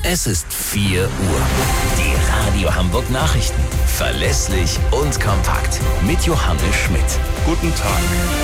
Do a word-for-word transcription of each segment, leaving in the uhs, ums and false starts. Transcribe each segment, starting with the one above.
Es ist vier Uhr. Die Radio Hamburg Nachrichten. Verlässlich und kompakt. Mit Johannes Schmidt. Guten Tag.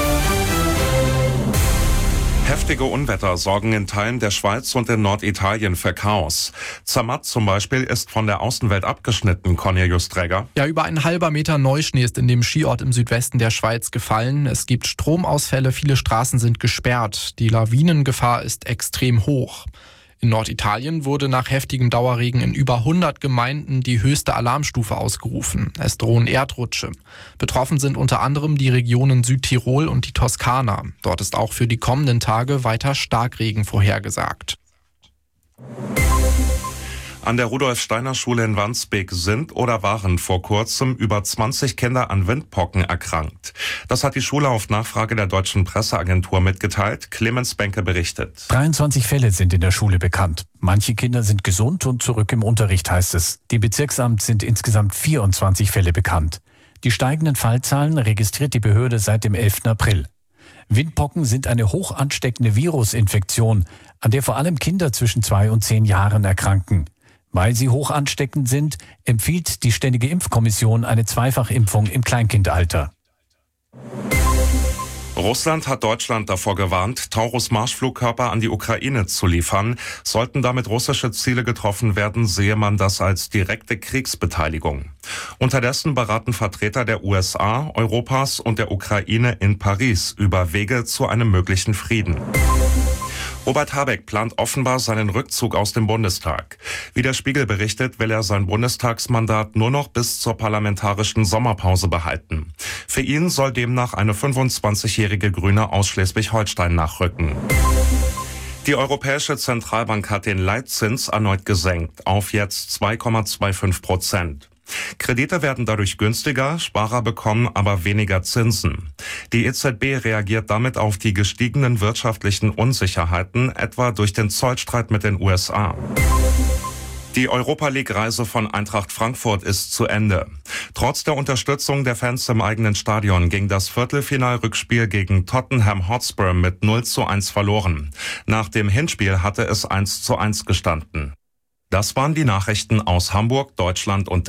Heftige Unwetter sorgen in Teilen der Schweiz und in Norditalien für Chaos. Zermatt zum Beispiel ist von der Außenwelt abgeschnitten, Cornelius Träger. Ja, über ein halber Meter Neuschnee ist in dem Skiort im Südwesten der Schweiz gefallen. Es gibt Stromausfälle, viele Straßen sind gesperrt. Die Lawinengefahr ist extrem hoch. In Norditalien wurde nach heftigem Dauerregen in über hundert Gemeinden die höchste Alarmstufe ausgerufen. Es drohen Erdrutsche. Betroffen sind unter anderem die Regionen Südtirol und die Toskana. Dort ist auch für die kommenden Tage weiter Starkregen vorhergesagt. An der Rudolf-Steiner-Schule in Wandsbek sind oder waren vor kurzem über zwanzig Kinder an Windpocken erkrankt. Das hat die Schule auf Nachfrage der deutschen Presseagentur mitgeteilt. Clemens Benke berichtet. dreiundzwanzig Fälle sind in der Schule bekannt. Manche Kinder sind gesund und zurück im Unterricht, heißt es. Dem Bezirksamt sind insgesamt vierundzwanzig Fälle bekannt. Die steigenden Fallzahlen registriert die Behörde seit dem elften April. Windpocken sind eine hoch ansteckende Virusinfektion, an der vor allem Kinder zwischen zwei und zehn Jahren erkranken. Weil sie hoch ansteckend sind, empfiehlt die Ständige Impfkommission eine Zweifachimpfung im Kleinkindalter. Russland hat Deutschland davor gewarnt, Taurus-Marschflugkörper an die Ukraine zu liefern. Sollten damit russische Ziele getroffen werden, sehe man das als direkte Kriegsbeteiligung. Unterdessen beraten Vertreter der U S A, Europas und der Ukraine in Paris über Wege zu einem möglichen Frieden. Robert Habeck plant offenbar seinen Rückzug aus dem Bundestag. Wie der Spiegel berichtet, will er sein Bundestagsmandat nur noch bis zur parlamentarischen Sommerpause behalten. Für ihn soll demnach eine fünfundzwanzigjährige Grüne aus Schleswig-Holstein nachrücken. Die Europäische Zentralbank hat den Leitzins erneut gesenkt auf jetzt zwei Komma fünfundzwanzig Prozent. Kredite werden dadurch günstiger, Sparer bekommen aber weniger Zinsen. Die E Z B reagiert damit auf die gestiegenen wirtschaftlichen Unsicherheiten, etwa durch den Zollstreit mit den U S A. Die Europa-League-Reise von Eintracht Frankfurt ist zu Ende. Trotz der Unterstützung der Fans im eigenen Stadion ging das Viertelfinal-Rückspiel gegen Tottenham Hotspur mit null zu eins verloren. Nach dem Hinspiel hatte es eins zu eins gestanden. Das waren die Nachrichten aus Hamburg, Deutschland und